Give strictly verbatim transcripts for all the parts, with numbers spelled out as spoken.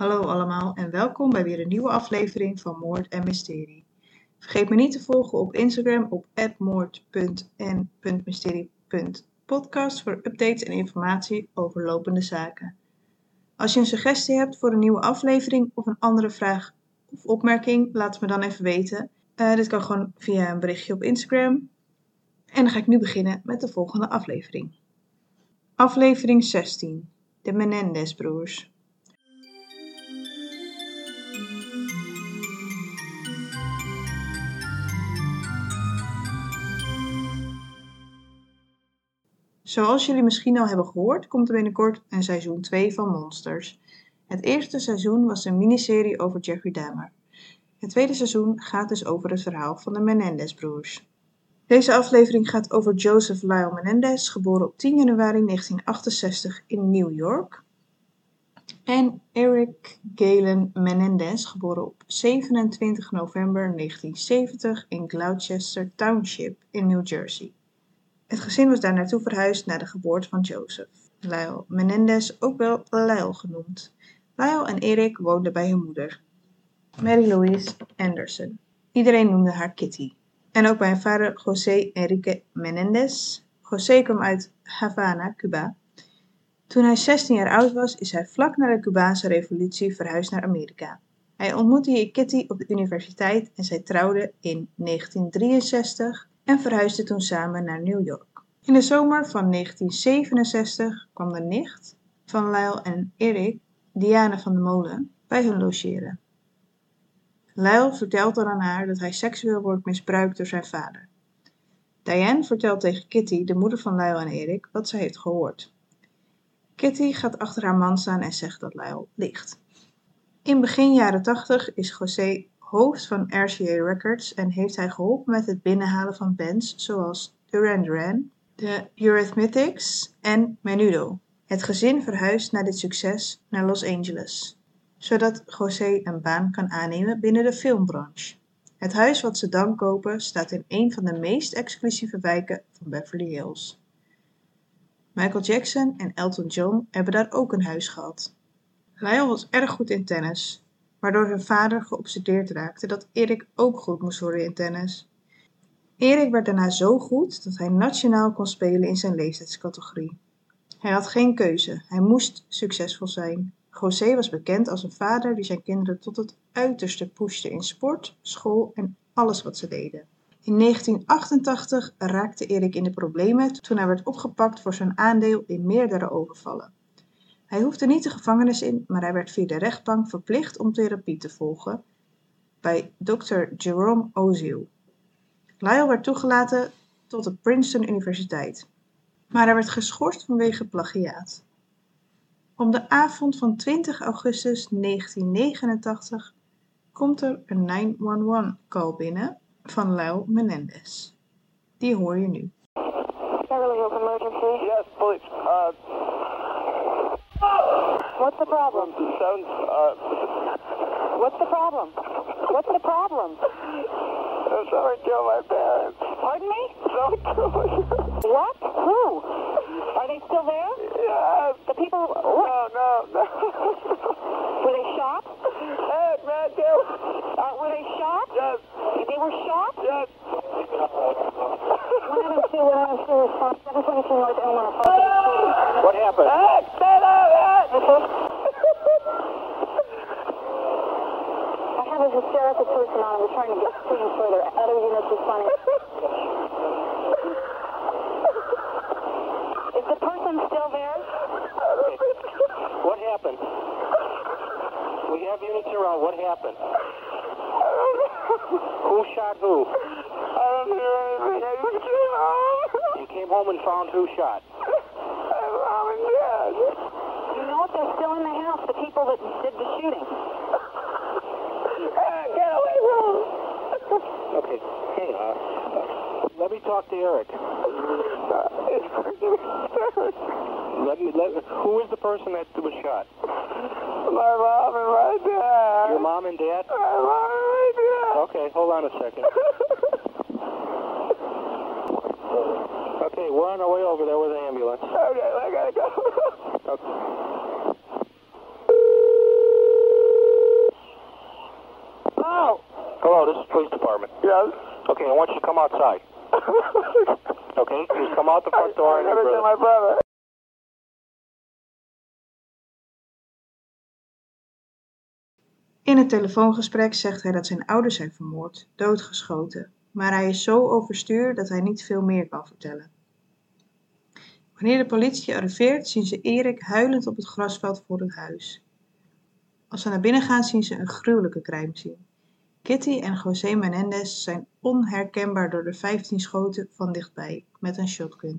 Hallo allemaal en welkom bij weer een nieuwe aflevering van Moord en Mysterie. Vergeet me niet te volgen op Instagram op at moord punt n punt mysterie punt podcast voor updates en informatie over lopende zaken. Als je een suggestie hebt voor een nieuwe aflevering of een andere vraag of opmerking, laat het me dan even weten. Uh, dit kan gewoon via een berichtje op Instagram. En dan ga ik nu beginnen met de volgende aflevering. Aflevering zestien. De Menendez-broers. Zoals jullie misschien al hebben gehoord, komt er binnenkort een seizoen twee van Monsters. Het eerste seizoen was een miniserie over Jeffrey Dahmer. Het tweede seizoen gaat dus over het verhaal van de Menendez-broers. Deze aflevering gaat over Joseph Lyle Menendez, geboren op tien januari negentien achtenzestig in New York. En Eric Galen Menendez, geboren op zevenentwintig november negentien zeventig in Gloucester Township in New Jersey. Het gezin was daar naartoe verhuisd na de geboorte van Joseph. Lyle Menendez, ook wel Lyle genoemd. Lyle en Eric woonden bij hun moeder, Mary Louise Anderson. Iedereen noemde haar Kitty. En ook bij hun vader José Enrique Menendez. José kwam uit Havana, Cuba. Toen hij zestien jaar oud was, is hij vlak na de Cubaanse revolutie verhuisd naar Amerika. Hij ontmoette hier Kitty op de universiteit en zij trouwden in negentien drieënzestig en verhuisden toen samen naar New York. In de zomer van negentien zevenenzestig kwam de nicht van Lyle en Eric, Diana van de Molen, bij hun logeren. Lyle vertelt dan aan haar dat hij seksueel wordt misbruikt door zijn vader. Diane vertelt tegen Kitty, de moeder van Lyle en Eric, wat ze heeft gehoord. Kitty gaat achter haar man staan en zegt dat Lyle liegt. In begin jaren tachtig is José hoofd van R C A Records en heeft hij geholpen met het binnenhalen van bands zoals Duran Duran, de Eurythmics en Menudo. Het gezin verhuist na dit succes naar Los Angeles, zodat José een baan kan aannemen binnen de filmbranche. Het huis wat ze dan kopen staat in een van de meest exclusieve wijken van Beverly Hills. Michael Jackson en Elton John hebben daar ook een huis gehad. Lyle was erg goed in tennis, waardoor hun vader geobsedeerd raakte dat Eric ook goed moest worden in tennis. Eric werd daarna zo goed dat hij nationaal kon spelen in zijn leeftijdscategorie. Hij had geen keuze, hij moest succesvol zijn. José was bekend als een vader die zijn kinderen tot het uiterste pushte in sport, school en alles wat ze deden. In negentien achtentachtig raakte Eric in de problemen toen hij werd opgepakt voor zijn aandeel in meerdere overvallen. Hij hoefde niet de gevangenis in, maar hij werd via de rechtbank verplicht om therapie te volgen bij dokter Jerome Oziel. Lyle werd toegelaten tot de Princeton Universiteit, maar hij werd geschorst vanwege plagiaat. Op de avond van twintig augustus negentien negenentachtig komt er een negen een een call binnen van Lyle Menendez. Die hoor je nu. Beverly Hills emergency. Yes, police. Uh, What's the problem? sounds, uh, What's the problem? What's the problem? someone killed my parents. Pardon me? Someone killed my parents. What? Who? Are they still there? Yes. The people? No, no, no. Were they shot? Hey, man, they were, Uh, were they shot? yes, They were shot? yes. one oh two, one oh two, response, seven twenty-two North Elmore. What happened? Hey, stay down, hey. I have a hysterical person on. We're trying to get things further. Other units responding. Is the person still there? What happened? We have units around. What happened? Who shot who? I don't hear anything. I just came home. You came home and found who shot? My mom and dad. You know if they're still in the house, the people that did the shooting. Hey, get away from him. Okay, hang on. Let me talk to Eric. Let me, let, who is the person that was shot? My mom and my dad. Your mom and dad? My mom and my dad. Okay, hold on a second. Okay, we're on our way over there with the ambulance. Okay, I gotta go. Okay. department. Yes. Okay, I want you to come outside. Okay, just come out the front door and your brother. My brother. In het telefoongesprek zegt hij dat zijn ouders zijn vermoord, doodgeschoten, maar hij is zo overstuur dat hij niet veel meer kan vertellen. Wanneer de politie arriveert, zien ze Erik huilend op het grasveld voor het huis. Als ze naar binnen gaan, zien ze een gruwelijke crime scene. Kitty en José Menendez zijn onherkenbaar door de vijftien schoten van dichtbij, met een shotgun.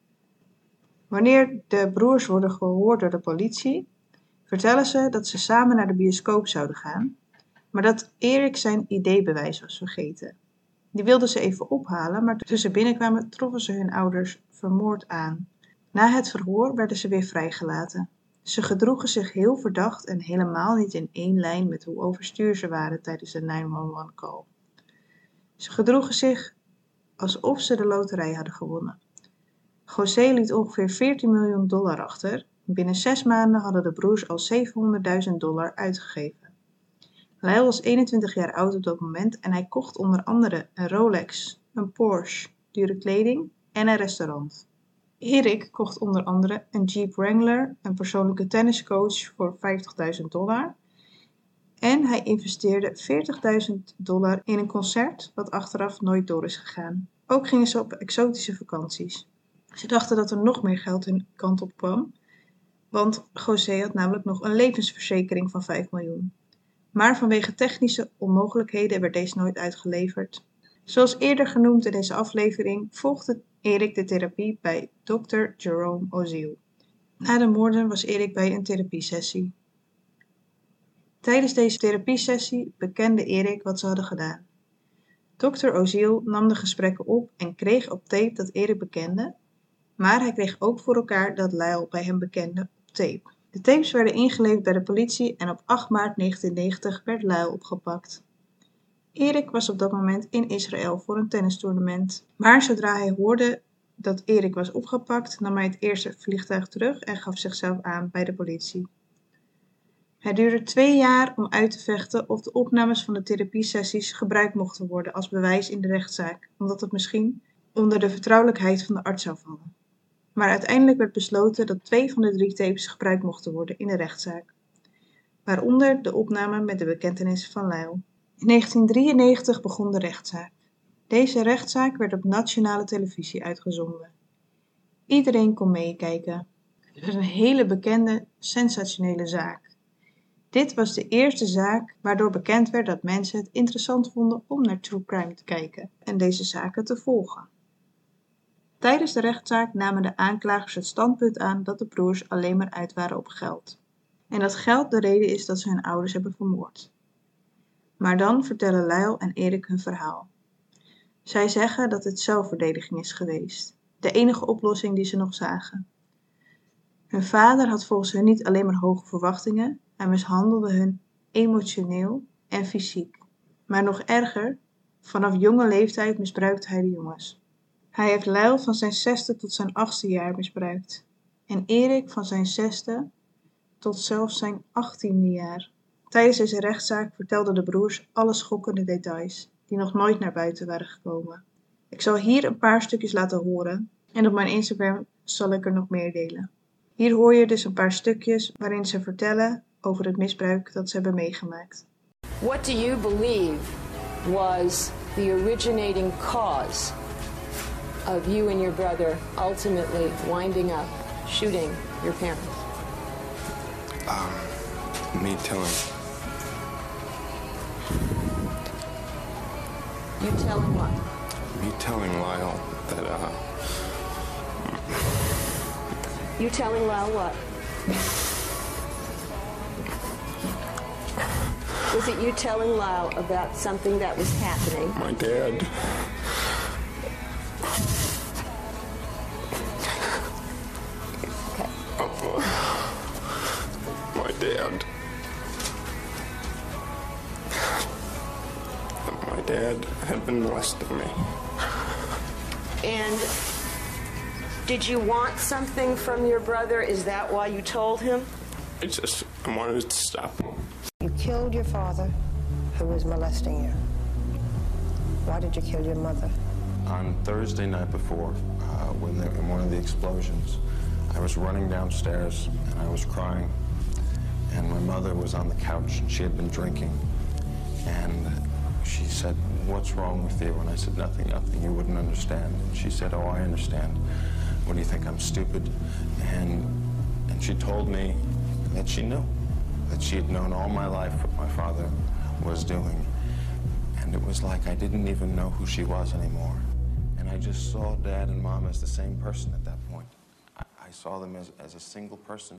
Wanneer de broers worden gehoord door de politie, vertellen ze dat ze samen naar de bioscoop zouden gaan, maar dat Erik zijn I D-bewijs was vergeten. Die wilden ze even ophalen, maar toen ze binnenkwamen troffen ze hun ouders vermoord aan. Na het verhoor werden ze weer vrijgelaten. Ze gedroegen zich heel verdacht en helemaal niet in één lijn met hoe overstuur ze waren tijdens de negen een een call. Ze gedroegen zich alsof ze de loterij hadden gewonnen. José liet ongeveer veertien miljoen dollar achter. Binnen zes maanden hadden de broers al zevenhonderdduizend dollar uitgegeven. Lyle was eenentwintig jaar oud op dat moment en hij kocht onder andere een Rolex, een Porsche, dure kleding en een restaurant. Erik kocht onder andere een Jeep Wrangler, een persoonlijke tenniscoach voor vijftigduizend dollar. En hij investeerde veertigduizend dollar in een concert wat achteraf nooit door is gegaan. Ook gingen ze op exotische vakanties. Ze dachten dat er nog meer geld hun kant op kwam, want José had namelijk nog een levensverzekering van vijf miljoen. Maar vanwege technische onmogelijkheden werd deze nooit uitgeleverd. Zoals eerder genoemd in deze aflevering volgde Erik de therapie bij dokter Jerome Oziel. Na de moorden was Erik bij een therapiesessie. Tijdens deze therapiesessie bekende Erik wat ze hadden gedaan. dokter Oziel nam de gesprekken op en kreeg op tape dat Erik bekende, maar hij kreeg ook voor elkaar dat Lyle bij hem bekende op tape. De tapes werden ingeleverd bij de politie en op acht maart negentiennegentig werd Lyle opgepakt. Erik was op dat moment in Israël voor een tennistoernooi, maar zodra hij hoorde dat Erik was opgepakt, nam hij het eerste vliegtuig terug en gaf zichzelf aan bij de politie. Het duurde twee jaar om uit te vechten of de opnames van de therapiesessies gebruikt mochten worden als bewijs in de rechtszaak, omdat het misschien onder de vertrouwelijkheid van de arts zou vallen. Maar uiteindelijk werd besloten dat twee van de drie tapes gebruikt mochten worden in de rechtszaak, waaronder de opname met de bekentenis van Lyle. In negentien drieënnegentig begon de rechtszaak. Deze rechtszaak werd op nationale televisie uitgezonden. Iedereen kon meekijken. Het was een hele bekende, sensationele zaak. Dit was de eerste zaak waardoor bekend werd dat mensen het interessant vonden om naar true crime te kijken en deze zaken te volgen. Tijdens de rechtszaak namen de aanklagers het standpunt aan dat de broers alleen maar uit waren op geld. En dat geld de reden is dat ze hun ouders hebben vermoord. Maar dan vertellen Lyle en Erik hun verhaal. Zij zeggen dat het zelfverdediging is geweest, de enige oplossing die ze nog zagen. Hun vader had volgens hen niet alleen maar hoge verwachtingen, hij mishandelde hun emotioneel en fysiek. Maar nog erger, vanaf jonge leeftijd misbruikte hij de jongens. Hij heeft Lyle van zijn zesde tot zijn achtste jaar misbruikt en Erik van zijn zesde tot zelfs zijn achttiende jaar. Tijdens deze rechtszaak vertelden de broers alle schokkende details die nog nooit naar buiten waren gekomen. Ik zal hier een paar stukjes laten horen en op mijn Instagram zal ik er nog meer delen. Hier hoor je dus een paar stukjes waarin ze vertellen over het misbruik dat ze hebben meegemaakt. What do you believe was the originating cause of you and your brother ultimately winding up shooting your parents? Um, me telling. You telling what? Me telling Lyle that, uh... You telling Lyle what? Was it you telling Lyle about something that was happening? My dad. Okay. Uh, my dad. My dad had been molesting me. And did you want something from your brother? Is that why you told him? I just I wanted to stop him. You killed your father, who was molesting you. Why did you kill your mother? On Thursday night before, uh, when the, in one of the explosions, I was running downstairs and I was crying. And my mother was on the couch and she had been drinking. And she said, "What's wrong with you?" And I said, "Nothing, nothing, you wouldn't understand." And she said, "Oh, I understand. What do you think, I'm stupid?" And, and she told me that she knew, that she had known all my life what my father was doing. And it was like I didn't even know who she was anymore. And I just saw Dad and Mom as the same person at that point. I, I saw them as, as a single person.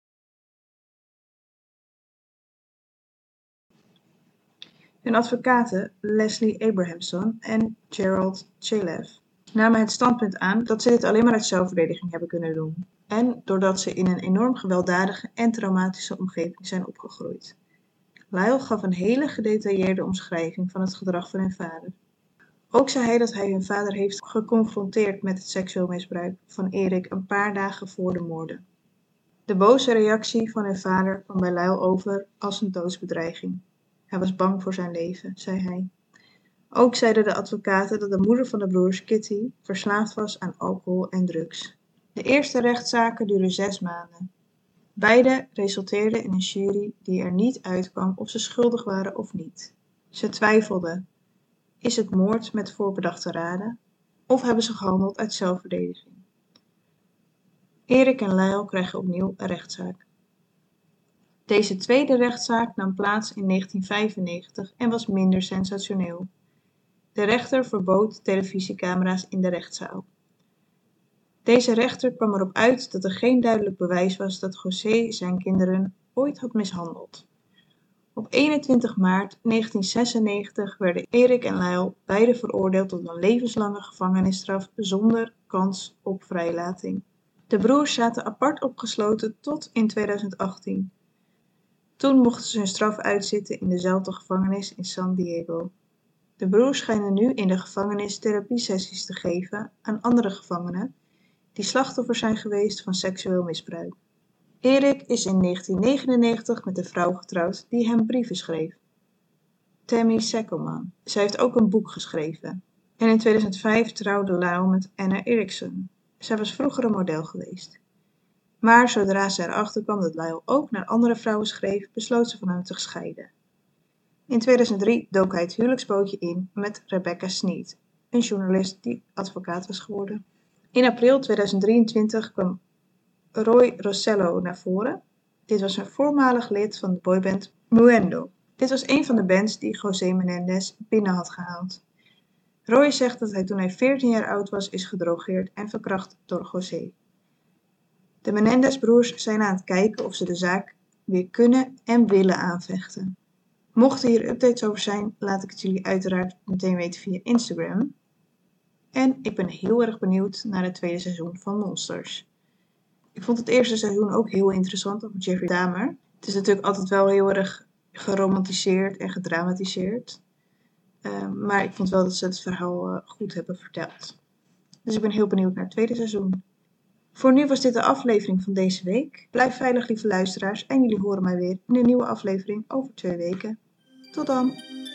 Hun advocaten, Leslie Abrahamson en Gerald Chaleff, namen het standpunt aan dat ze dit alleen maar uit zelfverdediging hebben kunnen doen. En doordat ze in een enorm gewelddadige en traumatische omgeving zijn opgegroeid. Lyle gaf een hele gedetailleerde omschrijving van het gedrag van hun vader. Ook zei hij dat hij hun vader heeft geconfronteerd met het seksueel misbruik van Erik een paar dagen voor de moorden. De boze reactie van hun vader kwam bij Lyle over als een doodsbedreiging. Hij was bang voor zijn leven, zei hij. Ook zeiden de advocaten dat de moeder van de broers, Kitty, verslaafd was aan alcohol en drugs. De eerste rechtszaken duurden zes maanden. Beide resulteerden in een jury die er niet uitkwam of ze schuldig waren of niet. Ze twijfelden. Is het moord met voorbedachte raden? Of hebben ze gehandeld uit zelfverdediging? Erik en Lyle krijgen opnieuw een rechtszaak. Deze tweede rechtszaak nam plaats in negentien vijfennegentig en was minder sensationeel. De rechter verbood televisiecamera's in de rechtszaal. Deze rechter kwam erop uit dat er geen duidelijk bewijs was dat José zijn kinderen ooit had mishandeld. Op eenentwintig maart negentien zesennegentig werden Erik en Lyle beide veroordeeld tot een levenslange gevangenisstraf zonder kans op vrijlating. De broers zaten apart opgesloten tot in tweeduizend achttien. Toen mochten ze hun straf uitzitten in dezelfde gevangenis in San Diego. De broers schijnen nu in de gevangenis therapiesessies te geven aan andere gevangenen die slachtoffer zijn geweest van seksueel misbruik. Erik is in negentien negenennegentig met een vrouw getrouwd die hem brieven schreef. Tammy Seckelman. Zij heeft ook een boek geschreven. En in tweeduizend vijf trouwde Lyle met Anna Erickson. Zij was vroeger een model geweest. Maar zodra ze erachter kwam dat Lyle ook naar andere vrouwen schreef, besloot ze van hem te scheiden. In tweeduizend drie dook hij het huwelijksbootje in met Rebecca Sneed, een journalist die advocaat was geworden. In april tweeduizend drieëntwintig kwam Roy Rossello naar voren. Dit was een voormalig lid van de boyband Muendo. Dit was een van de bands die José Menendez binnen had gehaald. Roy zegt dat hij toen hij veertien jaar oud was is gedrogeerd en verkracht door José. De Menendez-broers zijn aan het kijken of ze de zaak weer kunnen en willen aanvechten. Mochten hier updates over zijn, laat ik het jullie uiteraard meteen weten via Instagram. En ik ben heel erg benieuwd naar het tweede seizoen van Monsters. Ik vond het eerste seizoen ook heel interessant over Jeffrey Dahmer. Het is natuurlijk altijd wel heel erg geromantiseerd en gedramatiseerd. Uh, maar ik vond wel dat ze het verhaal uh, goed hebben verteld. Dus ik ben heel benieuwd naar het tweede seizoen. Voor nu was dit de aflevering van deze week. Blijf veilig, lieve luisteraars, en jullie horen mij weer in een nieuwe aflevering over twee weken. Tot dan!